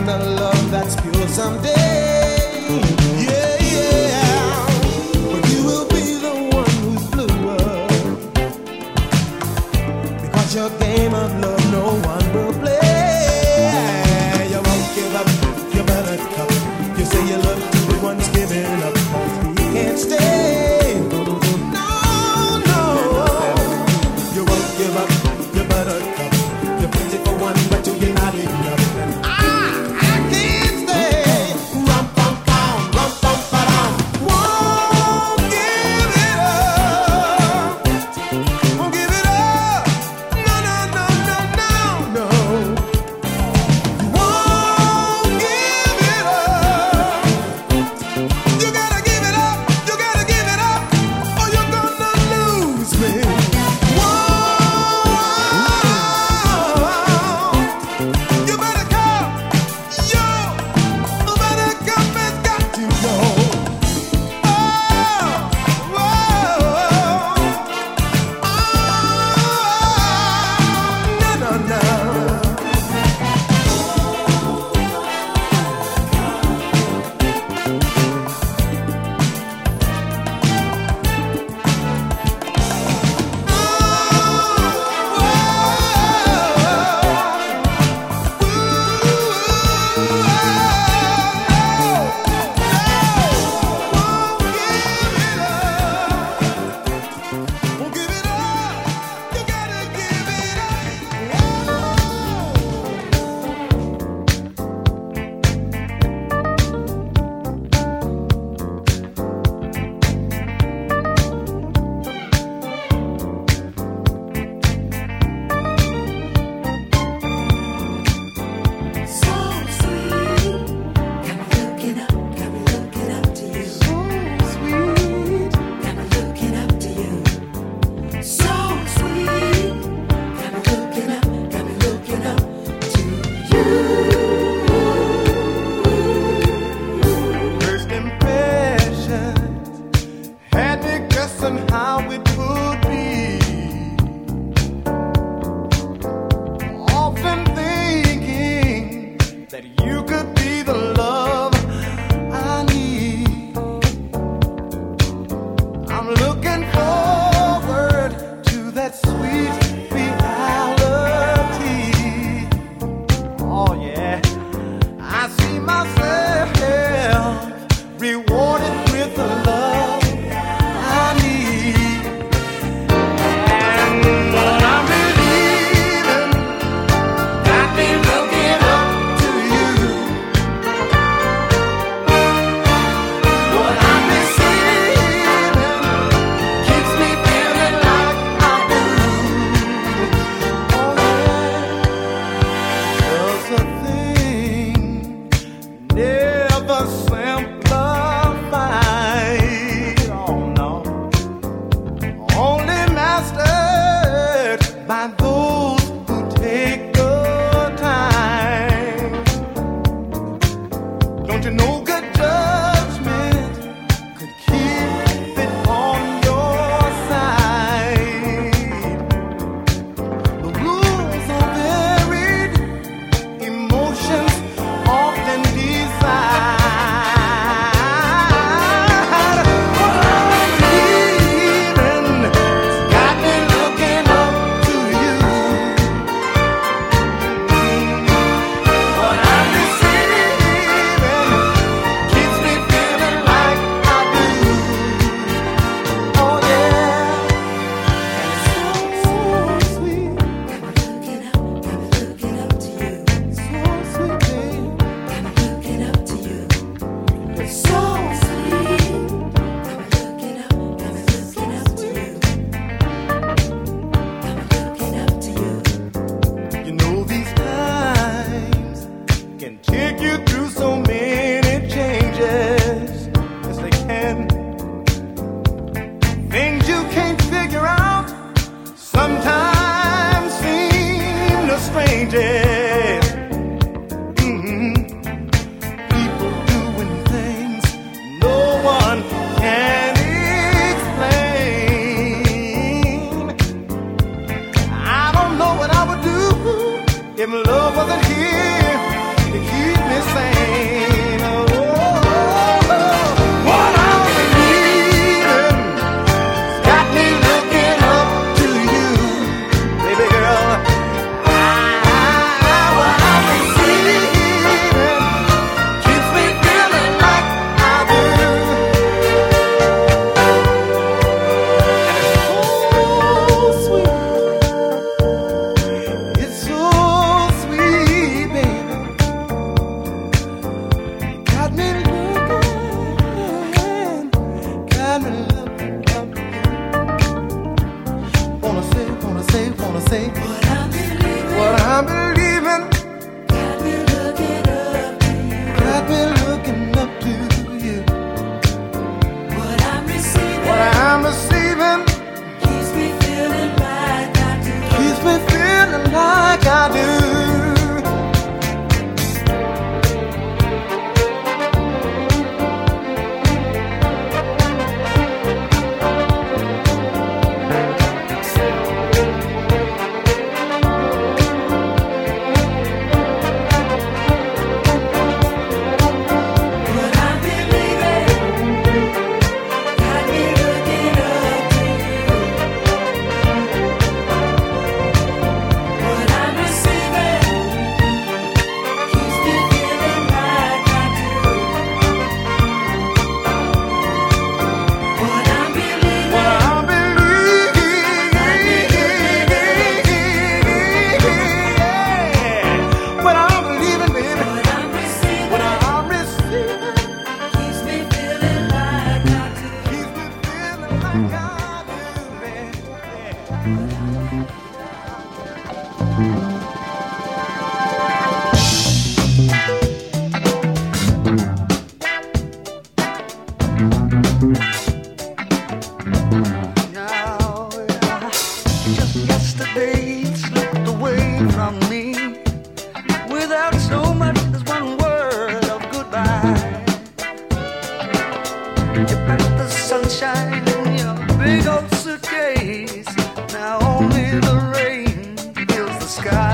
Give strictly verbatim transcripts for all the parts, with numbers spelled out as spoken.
find a love that's pure someday. Yeah, yeah. But you will be the one who's bluer, because your game of love no one will play. You won't give up your buttercup. You say you love to the one's giving up, but he can't stay. No, no. You won't give up your buttercup. You're plenty for one, but you're not enough. And I, I can't stay. Rum pum pum, rum pum pa-dum. Won't give it up. Won't give it up. No, no, no, no, no, no. Won't give it up. You gotta give it up. You gotta give it up, or you're gonna lose me. You better come, yo, the buttercup has got to go. Oh, whoa, oh, no, no, no. Won't give it up. You gotta give it So sweet, got me looking up, got me looking up to you. so sweet. Got me looking up to you. So sweet, got me looking up, got me looking up to you. First impressions had me guessing how it would be. Often thinking that you could be the love I need. I'm looking forward to that sweet reality. Oh yeah, I see myself rewarded with the love I need. And what I'm believing got me looking up to you. What I'm receiving keeps me feeling like I do. Oh yeah, there's a thing never simplified. Oh no, only mastered by those who take the time. Don't you know good judgment could keep it on your side? The rules are varied, emotions often decide. What I'm believing has got me looking up to you. What I'm receiving keeps me feeling like I do. Oh yeah, and it's so, so sweet, Got me looking up, got me looking up to you. so sweet, babe. Got me looking up to you. So sweet, got me looking up, got me looking up to you. Got me looking up to you. You know these times can take you through so many changes. Yes, they can. Things you can't figure out sometimes seem the strangest. Mhm. People doing things no one can explain. I don't know what I would do if love wasn't here to keep me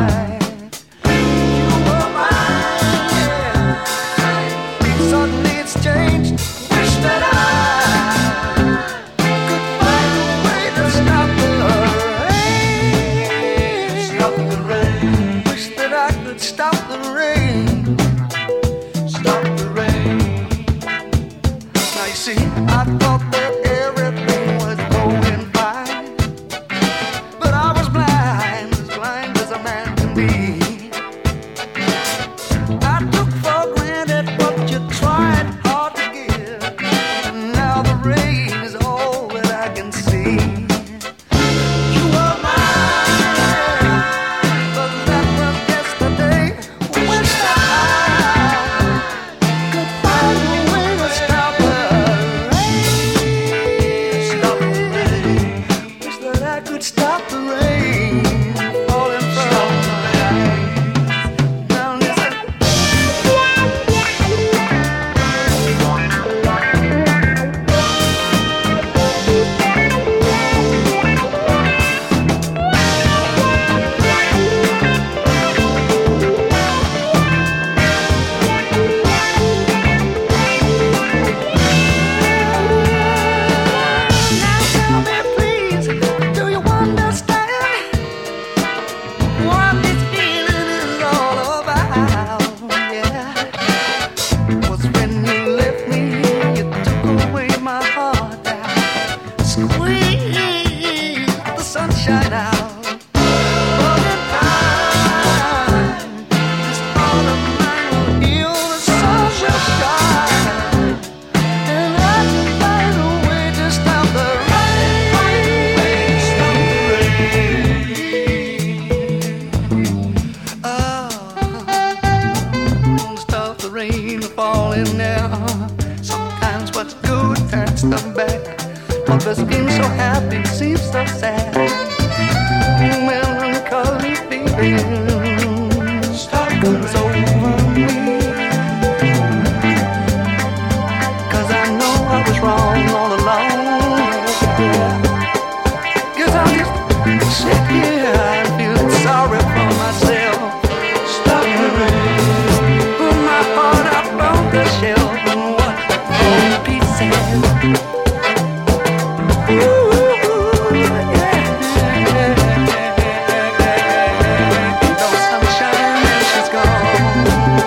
No sunshine and she's gone.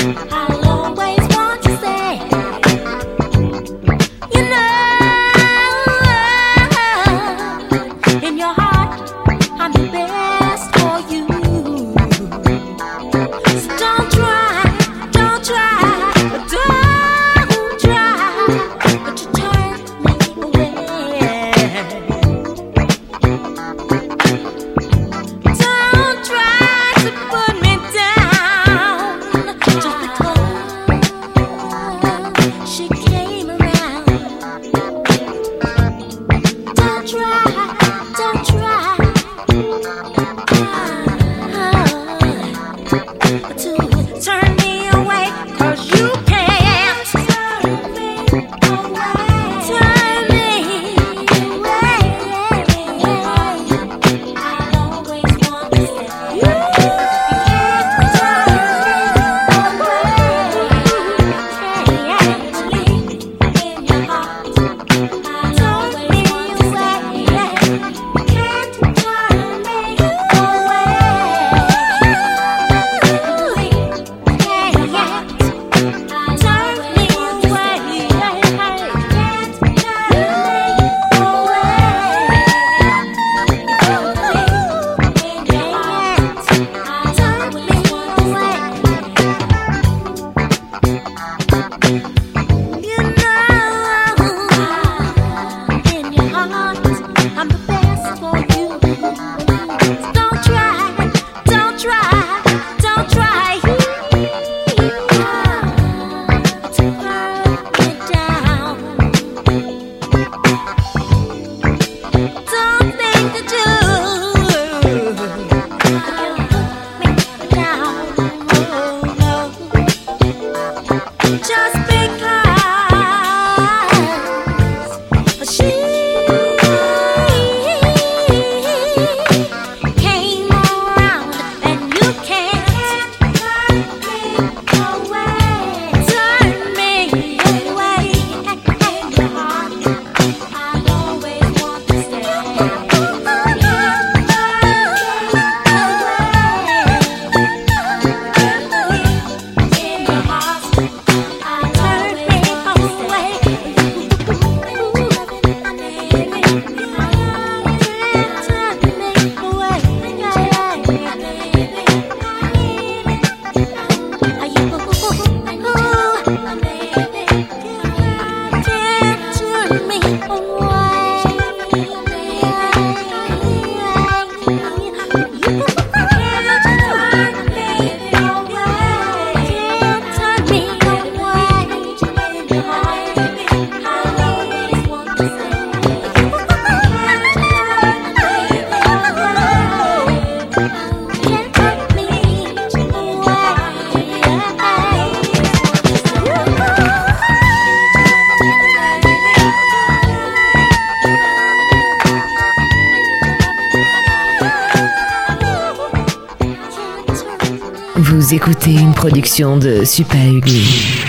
Vous écoutez une production de Super Ugly.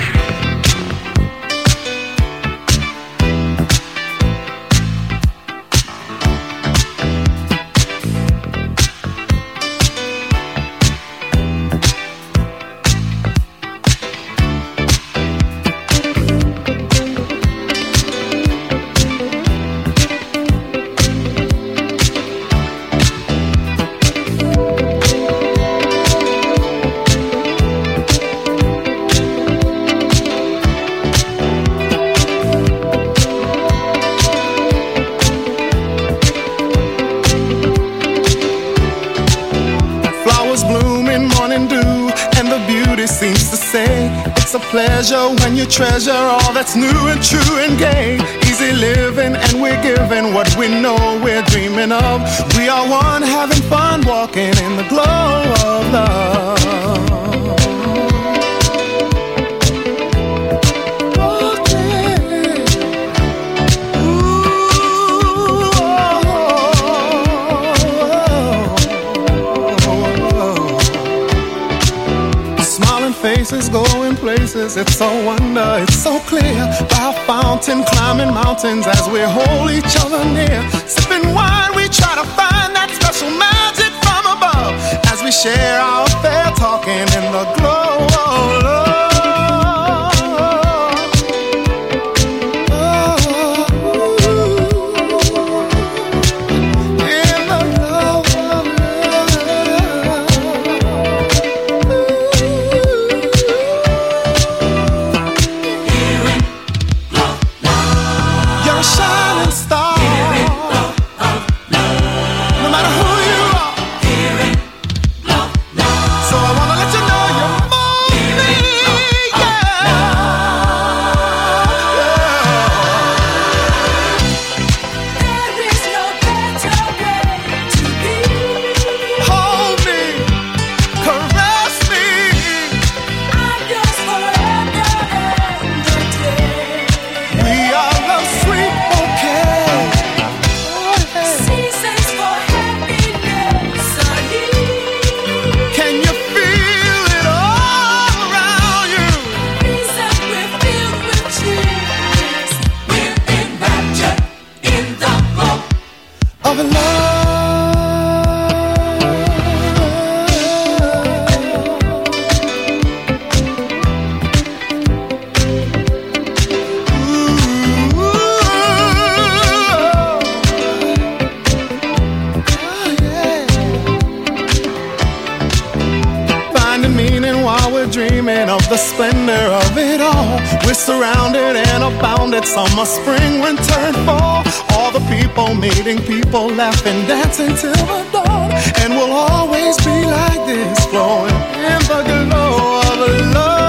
Pleasure when you treasure all that's new and true and gay. Easy living and we're giving what we know we're dreaming of. We are one having fun walking in the glow of love. Faces going places, it's so wonder, it's so clear. By a fountain, climbing mountains as we hold each other near. Sipping wine, we try to find that special magic from above as we share our affair, talking in the glow of love. dreaming of the splendor of it all. We're surrounded and abounded, summer, spring, winter, and fall. All the people meeting people, laughing, dancing till the dawn. And we'll always be like this, flowing in the glow of love.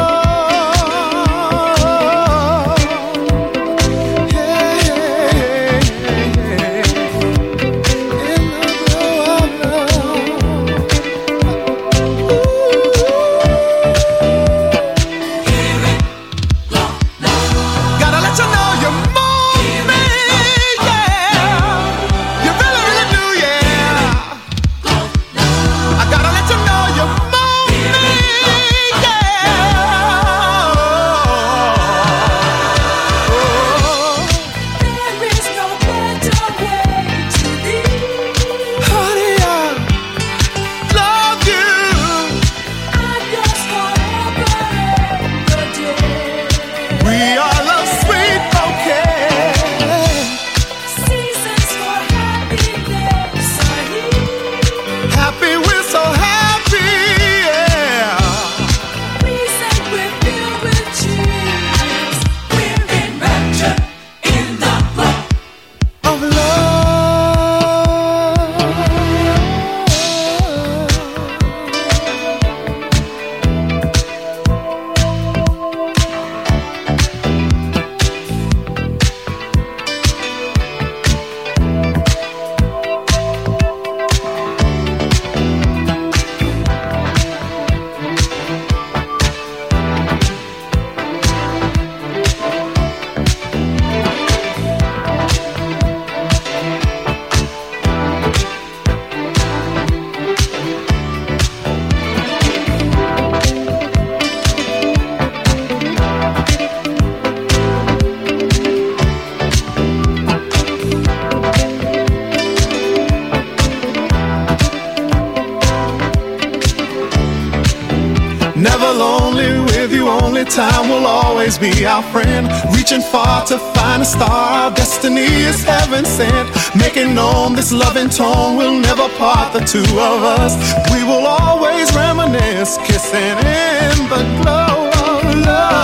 Time will always be our friend, reaching far to find a star. Our destiny is heaven sent, making known this loving tone will never part the two of us. We will always reminisce, kissing in the glow of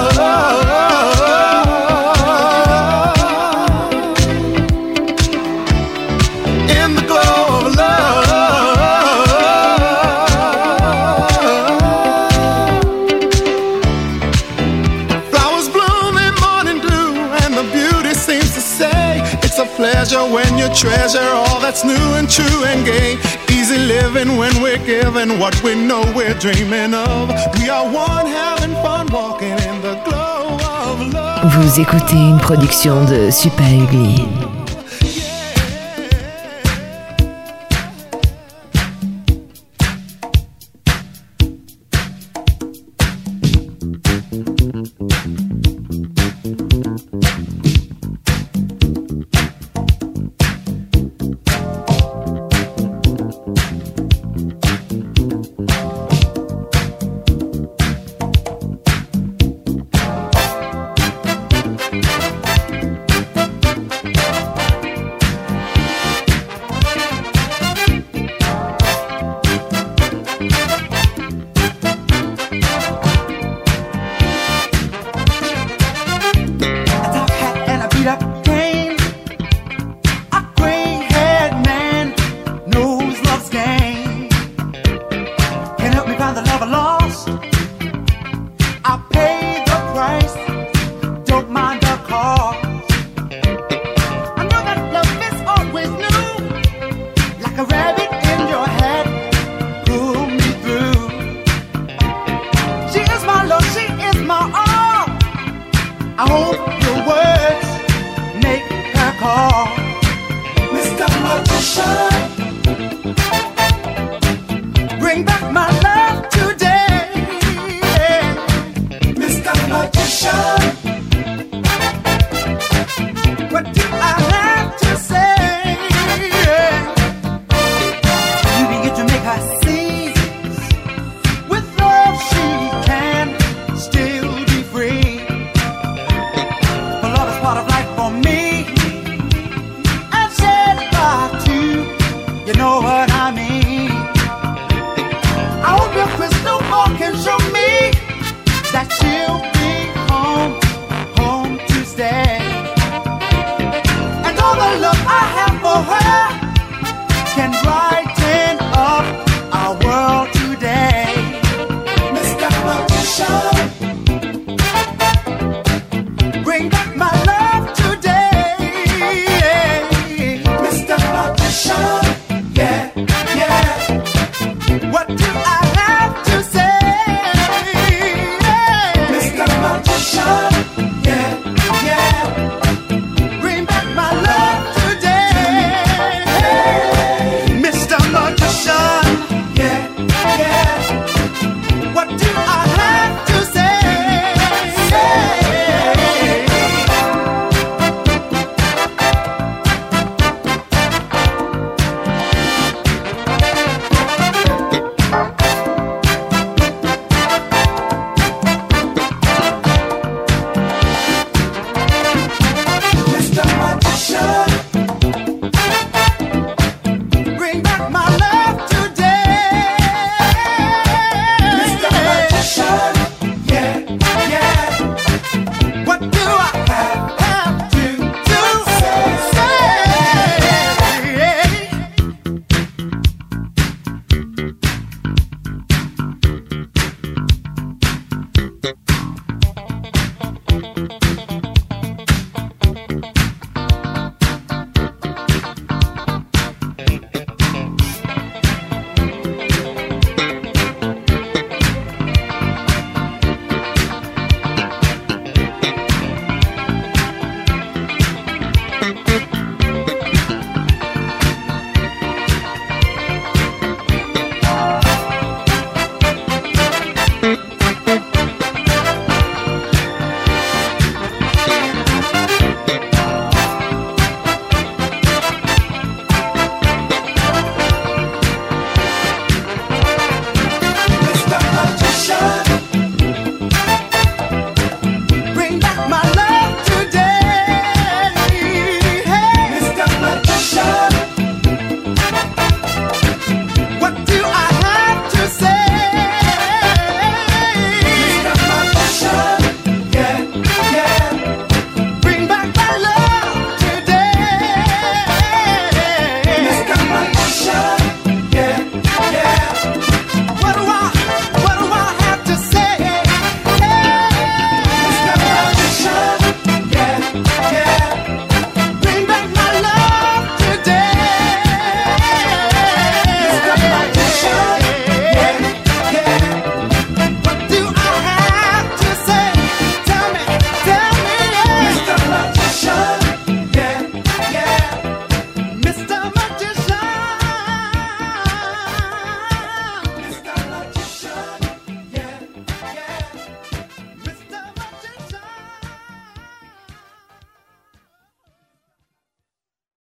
love. In the glow of love. Pleasure when you treasure all that's new and true and gay. Easy living when we're given what we know we're dreaming of. We are one having fun walking in the glow of love. Vous écoutez une production de Super Ugly. Part of life for me, and said bye to for her.